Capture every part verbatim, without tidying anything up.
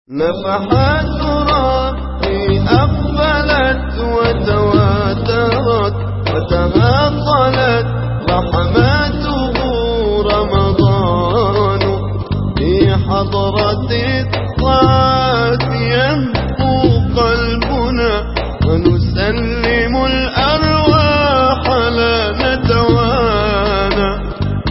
نفحات ربي أقبلت وتواترت وتماطلت رحماته رمضان في حضرة الطاعات يهفو قلبنا ونسلم الأرواح لا نتوانى.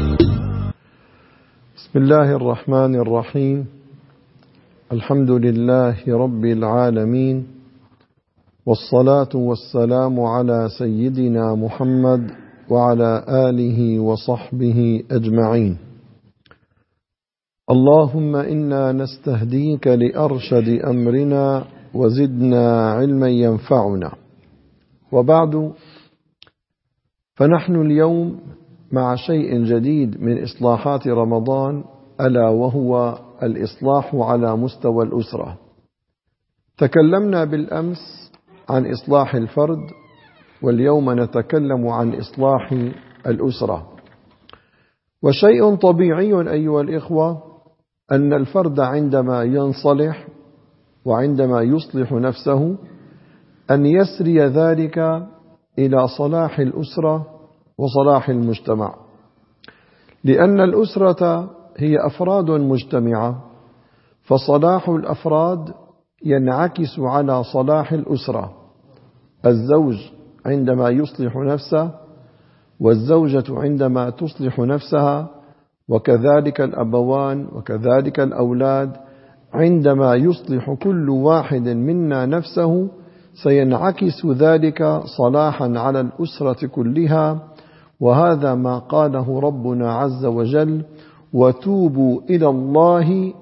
بسم الله الرحمن الرحيم. الحمد لله رب العالمين، والصلاة والسلام على سيدنا محمد وعلى آله وصحبه أجمعين. اللهم إنا نستهديك لأرشد أمرنا وزدنا علما ينفعنا. وبعد، فنحن اليوم مع شيء جديد من إصلاحات رمضان، ألا وهو الإصلاح على مستوى الأسرة. تكلمنا بالأمس عن إصلاح الفرد، واليوم نتكلم عن إصلاح الأسرة. وشيء طبيعي أيها الإخوة أن الفرد عندما ينصلح وعندما يصلح نفسه أن يسري ذلك إلى صلاح الأسرة وصلاح المجتمع، لأن الأسرة هي أفراد مجتمعة، فصلاح الأفراد ينعكس على صلاح الأسرة. الزوج عندما يصلح نفسه، والزوجة عندما تصلح نفسها، وكذلك الأبوان وكذلك الأولاد، عندما يصلح كل واحد منا نفسه سينعكس ذلك صلاحا على الأسرة كلها. وهذا ما قاله ربنا عز وجل: وتوبوا إلى الله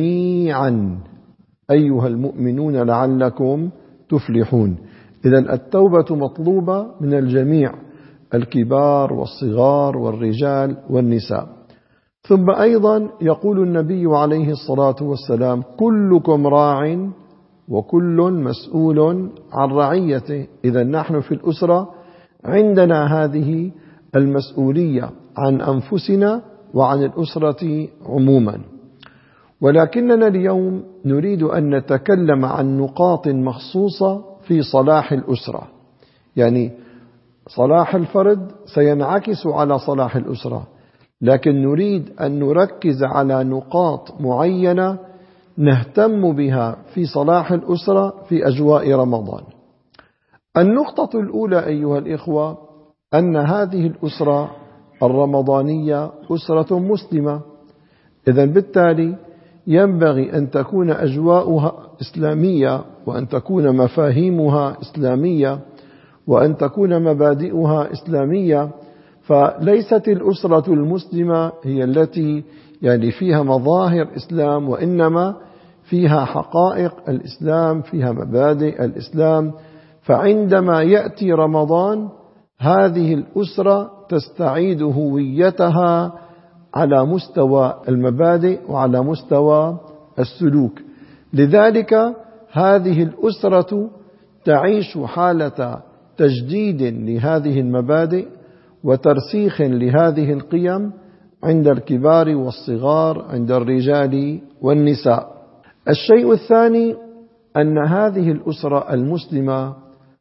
جميعا أيها المؤمنون لعلكم تفلحون. إذن التوبة مطلوبة من الجميع، الكبار والصغار والرجال والنساء. ثم أيضا يقول النبي عليه الصلاة والسلام: كلكم راع وكل مسؤول عن رعيته. إذن نحن في الأسرة عندنا هذه المسؤولية عن أنفسنا وعن الأسرة عموما. ولكننا اليوم نريد أن نتكلم عن نقاط مخصوصة في صلاح الأسرة. يعني صلاح الفرد سينعكس على صلاح الأسرة، لكن نريد أن نركز على نقاط معينة نهتم بها في صلاح الأسرة في أجواء رمضان. النقطة الأولى أيها الإخوة أن هذه الأسرة الرمضانية أسرة مسلمة، إذن بالتالي ينبغي أن تكون أجواؤها إسلامية، وأن تكون مفاهيمها إسلامية، وأن تكون مبادئها إسلامية. فليست الأسرة المسلمة هي التي يعني فيها مظاهر إسلام، وإنما فيها حقائق الإسلام، فيها مبادئ الإسلام. فعندما يأتي رمضان هذه الأسرة تستعيد هويتها على مستوى المبادئ وعلى مستوى السلوك. لذلك هذه الأسرة تعيش حالة تجديد لهذه المبادئ وترسيخ لهذه القيم عند الكبار والصغار، عند الرجال والنساء. الشيء الثاني أن هذه الأسرة المسلمة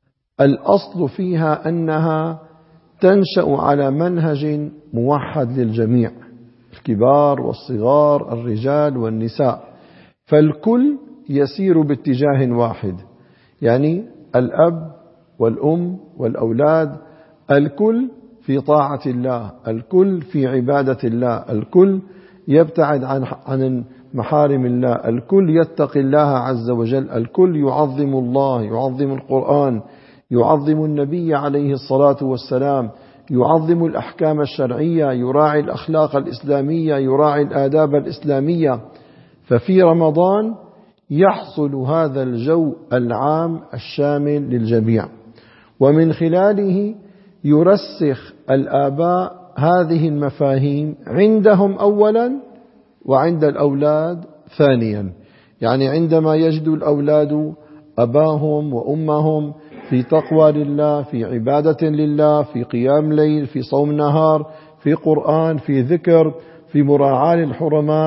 الأصل فيها أنها تنشأ على منهج موحد للجميع، الكبار والصغار، الرجال والنساء، فالكل يسير باتجاه واحد. يعني الأب والأم والأولاد الكل في طاعة الله، الكل في عبادة الله، الكل يبتعد عن عن محارم الله، الكل يتقي الله عز وجل، الكل يعظم الله، يعظم القرآن، يعظم النبي عليه الصلاة والسلام، يعظم الأحكام الشرعية، يراعي الأخلاق الإسلامية، يراعي الآداب الإسلامية. ففي رمضان يحصل هذا الجو العام الشامل للجميع، ومن خلاله يرسخ الآباء هذه المفاهيم عندهم أولا وعند الأولاد ثانيا. يعني عندما يجد الأولاد أباهم وأمهم في تقوى لله، في عبادة لله، في قيام ليل، في صوم نهار، في قرآن، في ذكر، في مراعاة الحرمات،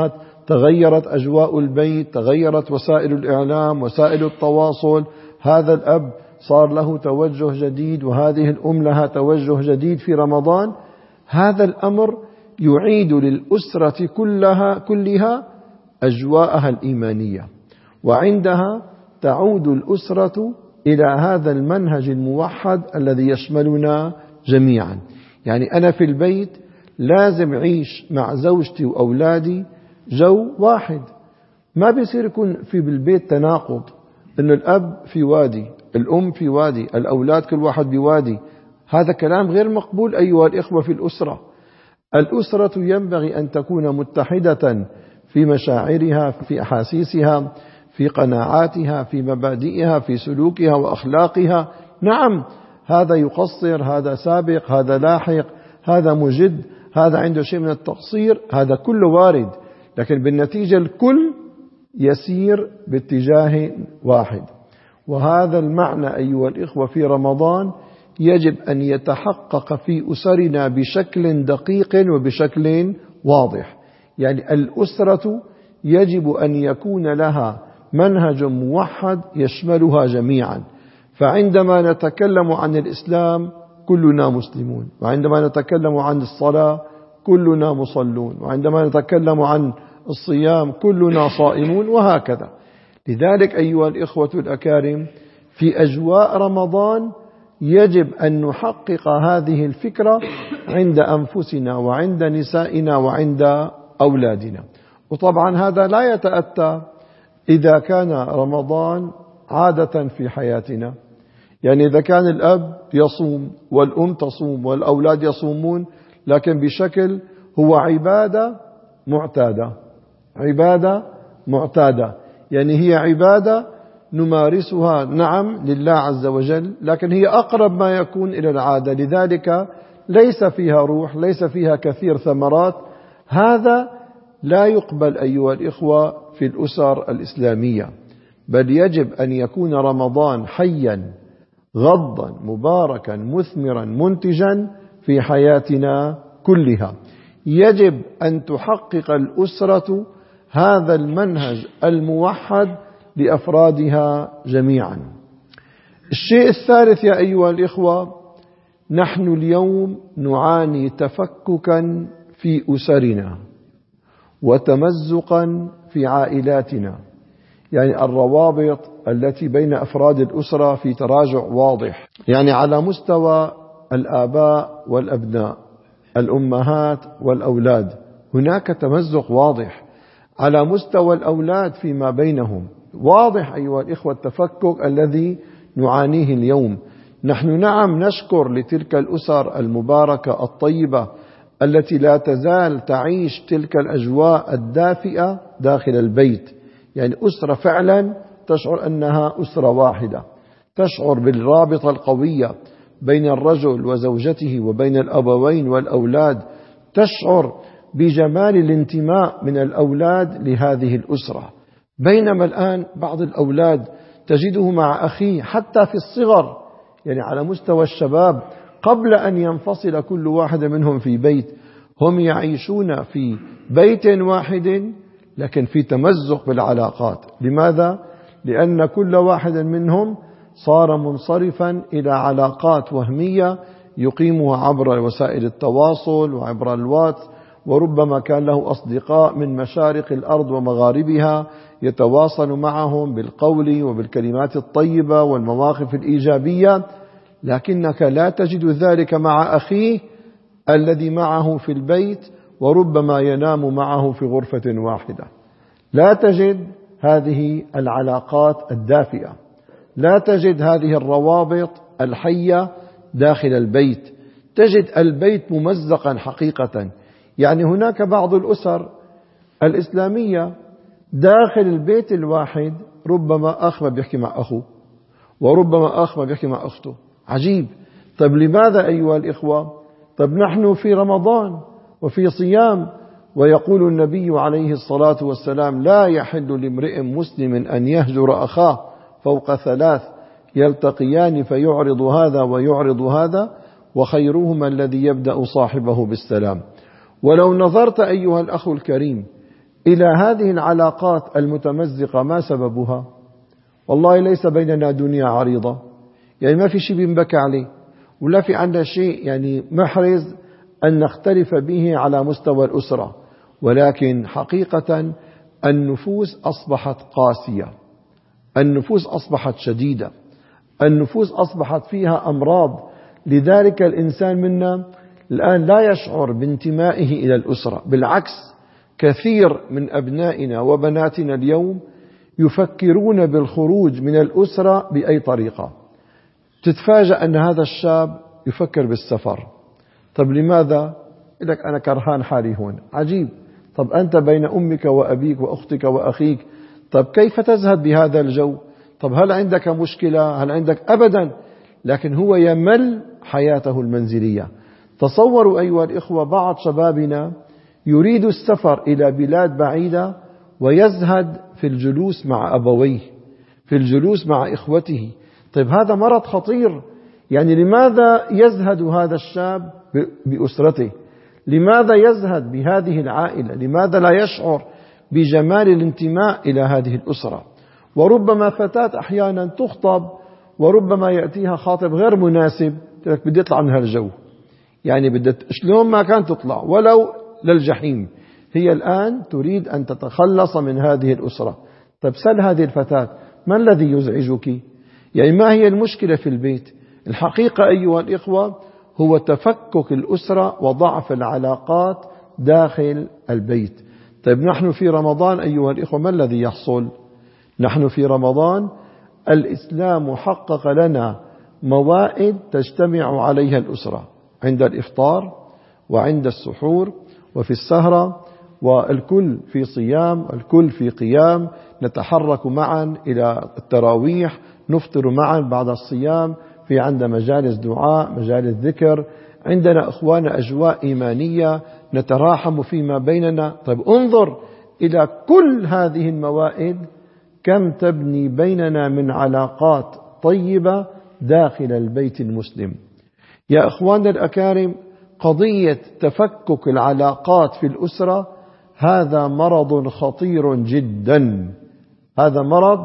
تغيرت أجواء البيت، تغيرت وسائل الإعلام، وسائل التواصل. هذا الأب صار له توجه جديد، وهذه الأم لها توجه جديد في رمضان. هذا الأمر يعيد للأسرة كلها كلها أجواءها الإيمانية، وعندها تعود الأسرة إلى هذا المنهج الموحد الذي يشملنا جميعا. يعني أنا في البيت لازم أعيش مع زوجتي وأولادي جو واحد. ما بيصير يكون في بالبيت تناقض، إن الأب في وادي، الأم في وادي، الأولاد كل واحد بوادي. هذا كلام غير مقبول أيها الإخوة في الأسرة. الأسرة ينبغي أن تكون متحدة في مشاعرها، في أحاسيسها، في قناعاتها، في مبادئها، في سلوكها وأخلاقها. نعم، هذا يقصر، هذا سابق، هذا لاحق، هذا مجد، هذا عنده شيء من التقصير، هذا كله وارد، لكن بالنتيجة الكل يسير باتجاه واحد. وهذا المعنى أيها الإخوة في رمضان يجب أن يتحقق في أسرنا بشكل دقيق وبشكل واضح. يعني الأسرة يجب أن يكون لها منهج موحد يشملها جميعا. فعندما نتكلم عن الإسلام كلنا مسلمون، وعندما نتكلم عن الصلاة كلنا مصلون، وعندما نتكلم عن الصيام كلنا صائمون، وهكذا. لذلك أيها الإخوة الأكارم، في أجواء رمضان يجب أن نحقق هذه الفكرة عند أنفسنا وعند نسائنا وعند أولادنا. وطبعا هذا لا يتأتى إذا كان رمضان عادة في حياتنا. يعني إذا كان الأب يصوم والأم تصوم والأولاد يصومون، لكن بشكل هو عبادة معتادة، عبادة معتادة، يعني هي عبادة نمارسها نعم لله عز وجل، لكن هي أقرب ما يكون إلى العادة، لذلك ليس فيها روح، ليس فيها كثير ثمرات. هذا لا يقبل أيها الإخوة في الأسر الإسلامية، بل يجب أن يكون رمضان حيا غضا مباركا مثمرا منتجا في حياتنا كلها. يجب أن تحقق الأسرة هذا المنهج الموحد لأفرادها جميعا. الشيء الثالث يا أيها الإخوة، نحن اليوم نعاني تفككا في أسرنا وتمزقا في عائلاتنا. يعني الروابط التي بين أفراد الأسرة في تراجع واضح، يعني على مستوى الآباء والأبناء، الأمهات والأولاد، هناك تمزق واضح. على مستوى الأولاد فيما بينهم واضح أيها الإخوة التفكك الذي نعانيه اليوم. نحن نعم نشكر لتلك الأسر المباركة الطيبة التي لا تزال تعيش تلك الأجواء الدافئة داخل البيت. يعني أسرة فعلا تشعر أنها أسرة واحدة، تشعر بالرابطة القوية بين الرجل وزوجته وبين الأبوين والأولاد، تشعر بجمال الانتماء من الأولاد لهذه الأسرة. بينما الآن بعض الأولاد تجده مع أخيه حتى في الصغر، يعني على مستوى الشباب قبل أن ينفصل كل واحد منهم في بيت، هم يعيشون في بيت واحد لكن في تمزق بالعلاقات. لماذا؟ لأن كل واحد منهم صار منصرفا إلى علاقات وهمية يقيمها عبر وسائل التواصل وعبر الواتس، وربما كان له أصدقاء من مشارق الأرض ومغاربها يتواصل معهم بالقول وبالكلمات الطيبة والمواقف الإيجابية، لكنك لا تجد ذلك مع أخيه الذي معه في البيت وربما ينام معه في غرفة واحدة. لا تجد هذه العلاقات الدافئة، لا تجد هذه الروابط الحية داخل البيت، تجد البيت ممزقا حقيقة. يعني هناك بعض الأسر الإسلامية داخل البيت الواحد ربما أخ ما بيحكي مع أخوه، وربما أخ ما بيحكي مع أخته. عجيب. طيب لماذا أيها الإخوة؟ طيب نحن في رمضان وفي صيام، ويقول النبي عليه الصلاة والسلام: لا يحل لامرئ مسلم أن يهجر أخاه فوق ثلاث يلتقيان فيعرض هذا ويعرض هذا وخيرهما الذي يبدأ صاحبه بالسلام. ولو نظرت أيها الأخ الكريم إلى هذه العلاقات المتمزقة. ما سببها؟ والله ليس بيننا دنيا عريضة، يعني ما في شيء بينبكى عليه، ولا في عندنا شيء يعني محرز أن نختلف به على مستوى الأسرة، ولكن حقيقة النفوس أصبحت قاسية، النفوس أصبحت شديدة، النفوس أصبحت فيها أمراض. لذلك الإنسان منا الآن لا يشعر بانتمائه إلى الأسرة، بالعكس كثير من أبنائنا وبناتنا اليوم يفكرون بالخروج من الأسرة بأي طريقة. تتفاجأ أن هذا الشاب يفكر بالسفر. طب لماذا؟ لك أنا كرهان حالي هون. عجيب. طب أنت بين أمك وأبيك وأختك وأخيك، طب كيف تزهد بهذا الجو؟ طب هل عندك مشكلة؟ هل عندك؟ أبدا. لكن هو يمل حياته المنزلية. تصوروا أيها الإخوة، بعض شبابنا يريد السفر إلى بلاد بعيدة ويزهد في الجلوس مع أبويه، في الجلوس مع إخوته. طيب هذا مرض خطير. يعني لماذا يزهد هذا الشاب بأسرته؟ لماذا يزهد بهذه العائلة؟ لماذا لا يشعر بجمال الانتماء إلى هذه الأسرة؟ وربما فتاة أحيانا تخطب وربما يأتيها خاطب غير مناسب، تقول بدي أطلع من هالجو، يعني بدي شلون ما كان تطلع ولو للجحيم. هي الآن تريد أن تتخلص من هذه الأسرة. طيب سل هذه الفتاة ما الذي يزعجك؟ يعني ما هي المشكلة في البيت؟ الحقيقة أيها الإخوة هو تفكك الأسرة وضعف العلاقات داخل البيت. طيب نحن في رمضان أيها الإخوة ما الذي يحصل؟ نحن في رمضان الإسلام حقق لنا موائد تجتمع عليها الأسرة عند الإفطار وعند السحور وفي السهرة، والكل في صيام، الكل في قيام، نتحرك معا إلى التراويح، نفطر معا بعد الصيام، في عندنا مجالس دعاء، مجالس ذكر، عندنا أخوانا أجواء إيمانية، نتراحم فيما بيننا. طيب انظر إلى كل هذه الموائد كم تبني بيننا من علاقات طيبة داخل البيت المسلم. يا أخواننا الأكارم، قضية تفكك العلاقات في الأسرة هذا مرض خطير جدا، هذا مرض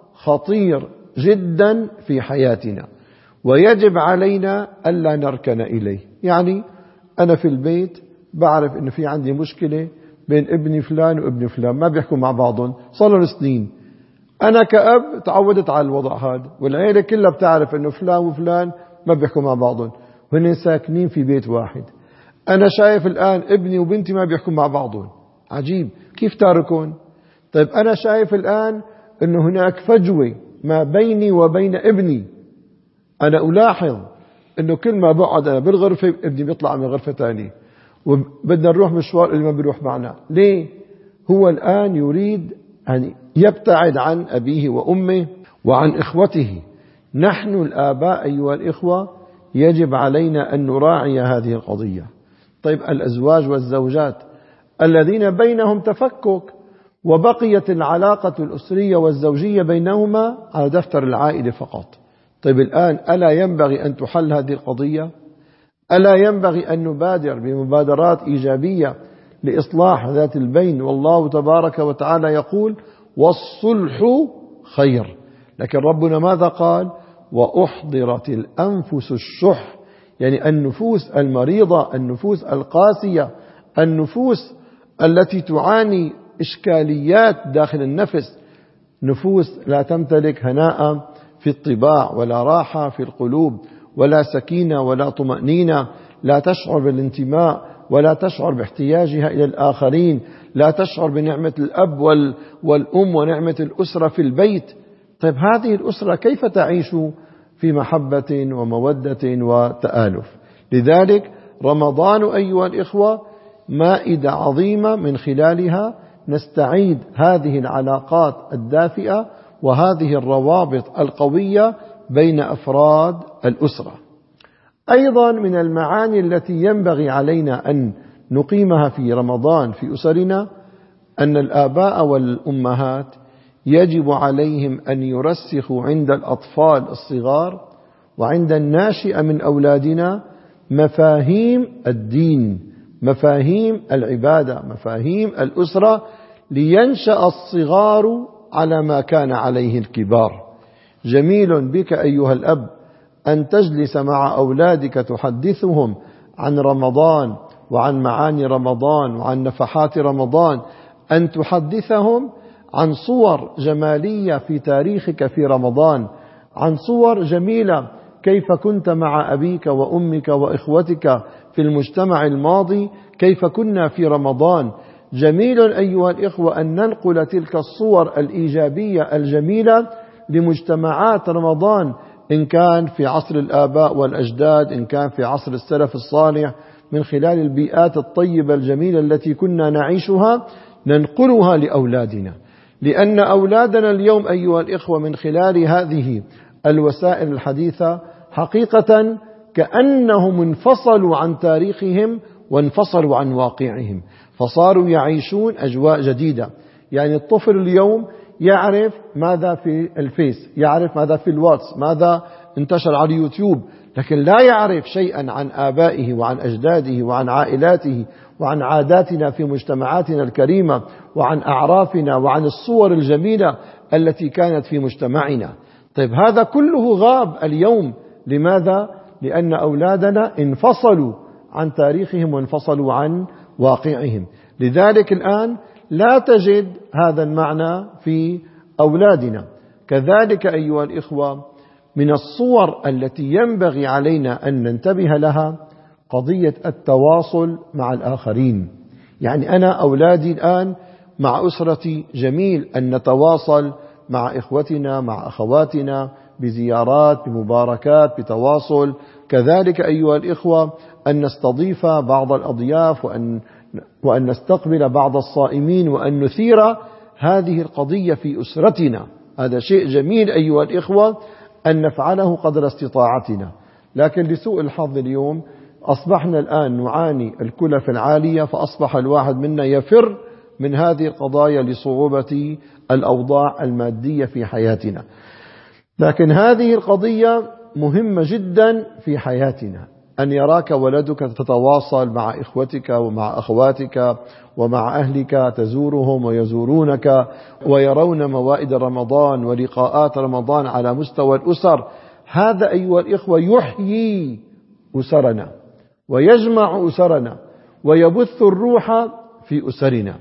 خطير جدا في حياتنا، ويجب علينا ألا نركن إليه. يعني أنا في البيت بعرف أنه في عندي مشكلة بين ابني فلان وابن فلان، ما بيحكوا مع بعضهم صار لهم سنين. أنا كأب تعودت على الوضع هذا، والعيلة كلها بتعرف أنه فلان وفلان ما بيحكوا مع بعضهم، وهن ساكنين في بيت واحد. أنا شايف الآن ابني وبنتي ما بيحكوا مع بعضهم. عجيب، كيف تاركون؟ طيب أنا شايف الآن أنه هناك فجوة ما بيني وبين ابني. أنا ألاحظ أنه كل ما بقعد أنا بالغرفة ابني بيطلع من غرفة تانية، وبدنا نروح مشوار اللي ما بيروح معنا. ليه؟ هو الآن يريد أن يبتعد عن أبيه وأمه وعن إخوته. نحن الآباء أيها الإخوة يجب علينا أن نراعي هذه القضية. طيب الأزواج والزوجات الذين بينهم تفكك وبقيت العلاقة الأسرية والزوجية بينهما على دفتر العائلة فقط، طيب الآن ألا ينبغي أن تحل هذه القضية؟ ألا ينبغي أن نبادر بمبادرات إيجابية لإصلاح ذات البين؟ والله تبارك وتعالى يقول والصلح خير. لكن ربنا ماذا قال؟ وأحضرت الأنفس الشح، يعني النفوس المريضة، النفوس القاسية، النفوس التي تعاني إشكاليات داخل النفس، نفوس لا تمتلك هناء في الطباع ولا راحة في القلوب ولا سكينة ولا طمأنينة، لا تشعر بالانتماء ولا تشعر باحتياجها إلى الآخرين، لا تشعر بنعمة الأب والأم ونعمة الأسرة في البيت. طيب هذه الأسرة كيف تعيش في محبة ومودة وتآلف؟ لذلك رمضان أيها الإخوة مائدة عظيمة من خلالها نستعيد هذه العلاقات الدافئة وهذه الروابط القوية بين أفراد الأسرة. أيضا من المعاني التي ينبغي علينا أن نقيمها في رمضان في أسرنا أن الآباء والأمهات يجب عليهم أن يرسخوا عند الأطفال الصغار وعند الناشئة من أولادنا مفاهيم الدين، مفاهيم العبادة، مفاهيم الأسرة، لينشأ الصغار على ما كان عليه الكبار. جميل بك أيها الأب أن تجلس مع أولادك تحدثهم عن رمضان وعن معاني رمضان وعن نفحات رمضان، أن تحدثهم عن صور جمالية في تاريخك في رمضان، عن صور جميلة كيف كنت مع أبيك وأمك وإخوتك في المجتمع الماضي، كيف كنا في رمضان. جميل أيها الإخوة أن ننقل تلك الصور الإيجابية الجميلة لمجتمعات رمضان، إن كان في عصر الآباء والأجداد، إن كان في عصر السلف الصالح، من خلال البيئات الطيبة الجميلة التي كنا نعيشها ننقلها لأولادنا. لأن أولادنا اليوم أيها الإخوة من خلال هذه الوسائل الحديثة حقيقة كأنهم انفصلوا عن تاريخهم وانفصلوا عن واقعهم، فصاروا يعيشون أجواء جديدة. يعني الطفل اليوم يعرف ماذا في الفيس، يعرف ماذا في الواتس، ماذا انتشر على اليوتيوب، لكن لا يعرف شيئا عن آبائه وعن أجداده وعن عائلاته وعن عاداتنا في مجتمعاتنا الكريمة وعن أعرافنا وعن الصور الجميلة التي كانت في مجتمعنا. طيب هذا كله غاب اليوم. لماذا؟ لأن أولادنا انفصلوا عن تاريخهم وانفصلوا عن واقعهم. لذلك الآن لا تجد هذا المعنى في أولادنا. كذلك أيها الإخوة من الصور التي ينبغي علينا أن ننتبه لها قضية التواصل مع الآخرين. يعني أنا أولادي الآن مع أسرتي جميل أن نتواصل مع إخوتنا مع أخواتنا بزيارات بمباركات بتواصل. كذلك أيها الإخوة أن نستضيف بعض الأضياف وأن, وأن نستقبل بعض الصائمين وأن نثير هذه القضية في أسرتنا. هذا شيء جميل أيها الإخوة أن نفعله قدر استطاعتنا. لكن لسوء الحظ اليوم أصبحنا الآن نعاني الكلف العالية، فأصبح الواحد منا يفر من هذه القضايا لصعوبة الأوضاع المادية في حياتنا. لكن هذه القضية مهمة جدا في حياتنا، أن يراك ولدك تتواصل مع إخوتك ومع أخواتك ومع أهلك، تزورهم ويزورونك ويرون موائد رمضان ولقاءات رمضان على مستوى الأسر. هذا أيها الإخوة يحيي أسرنا ويجمع أسرنا ويبث الروح في أسرنا.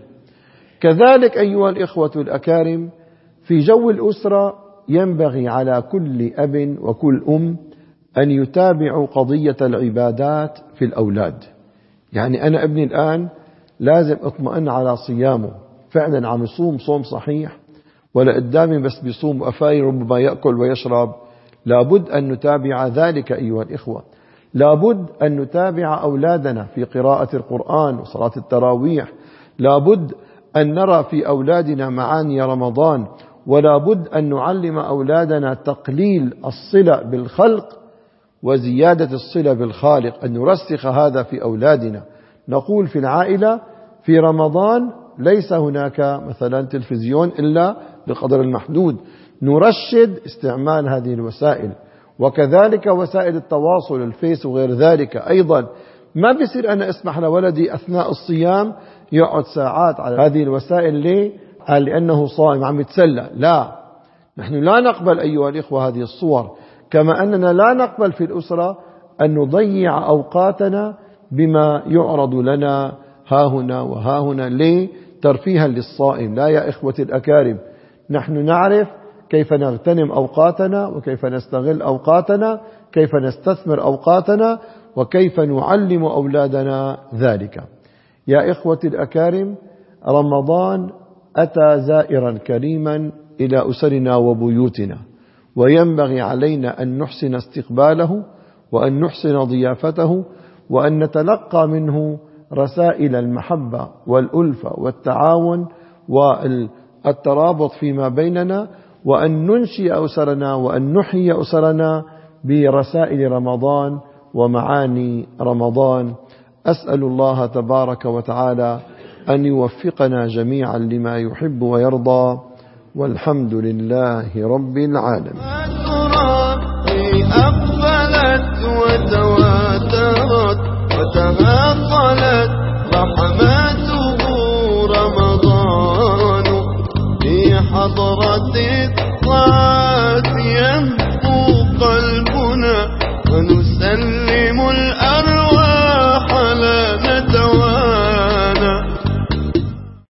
كذلك أيها الإخوة الأكارم في جو الأسرة ينبغي على كل أب وكل أم أن يتابعوا قضية العبادات في الأولاد. يعني أنا ابني الآن لازم اطمئن على صيامه، فعلا عم يصوم صوم صحيح ولا قدامي بس بيصوم وأفاير ربما يأكل ويشرب. لابد أن نتابع ذلك أيها الإخوة. لابد أن نتابع أولادنا في قراءة القرآن وصلاة التراويح. لابد أن نرى في أولادنا معاني رمضان، ولا بد أن نعلم أولادنا تقليل الصلة بالخلق وزيادة الصلة بالخالق، أن نرسخ هذا في أولادنا. نقول في العائلة في رمضان ليس هناك مثلا تلفزيون إلا بقدر المحدود، نرشد استعمال هذه الوسائل. وكذلك وسائل التواصل الفيس وغير ذلك أيضا. ما بيصير أنا أسمح لولدي أثناء الصيام يقعد ساعات على هذه الوسائل. ليه؟ قال لأنه صائم عم يتسلى. لا، نحن لا نقبل أيها الإخوة هذه الصور. كما أننا لا نقبل في الأسرة أن نضيع أوقاتنا بما يعرض لنا ها هنا وها هنا. ليه؟ ترفيها للصائم. لا يا إخوة الأكارم، نحن نعرف كيف نغتنم أوقاتنا وكيف نستغل أوقاتنا، كيف نستثمر أوقاتنا، وكيف نعلم أولادنا ذلك. يا إخوة الأكارم، رمضان أتى زائرا كريما إلى أسرنا وبيوتنا، وينبغي علينا أن نحسن استقباله وأن نحسن ضيافته وأن نتلقى منه رسائل المحبة والألفة والتعاون والترابط فيما بيننا، وأن ننشئ أسرنا وأن نحيي أسرنا برسائل رمضان ومعاني رمضان. أسأل الله تبارك وتعالى أن يوفقنا جميعا لما يحب ويرضى، والحمد لله رب العالمين. أقبلت وتواترت وتهاقلت رحمته رمضان. حضرة الطاعة يهفو قلبنا ونسلم